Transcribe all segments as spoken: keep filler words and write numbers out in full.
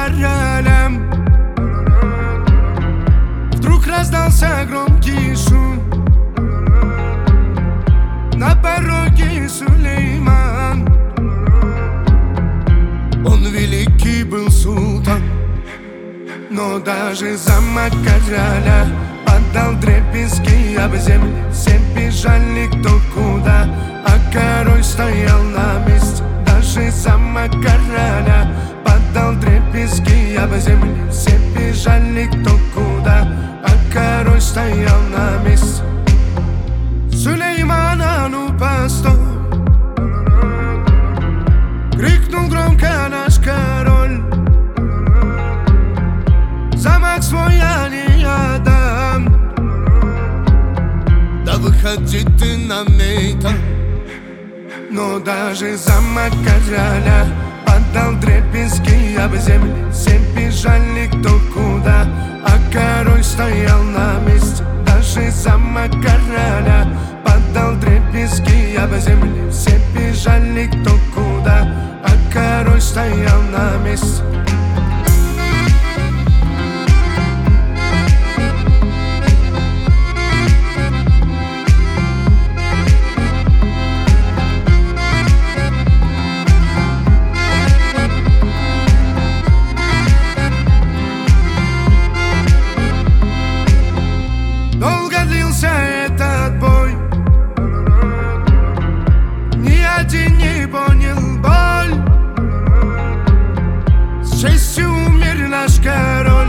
короля. Вдруг раздался громкий шум. На пороге Сулейман. Он великий был султан, но даже замок короля падал дребезги об землю. Все бежали кто куда, а король стоял на месте. Даже замок короля падал дребезги об землю. Все бежали кто куда, а король стоял на месте. Сулейман, а ну постой! Крикнул громко наш король. Замок свой я не отдам. Да выходи ты на мейдан. Но даже замок короля падал дребезги об землю. Все бежали кто куда, а король стоял на месте. Даже замок короля падал дребезги об землю. Все бежали кто куда, а король стоял на месте. Долго длился этот бой, ни один не понял боль. С честью умер наш король.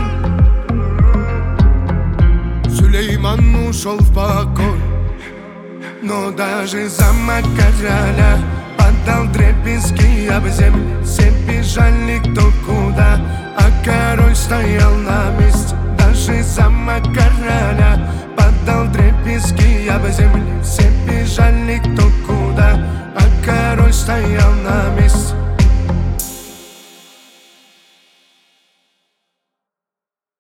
Сулейман ушел в покой. Но даже замок короля падал дребезги об землю. Все бежали кто куда, а король стоял на месте. Даже замок короля падал дребезги об землю. Все бежали кто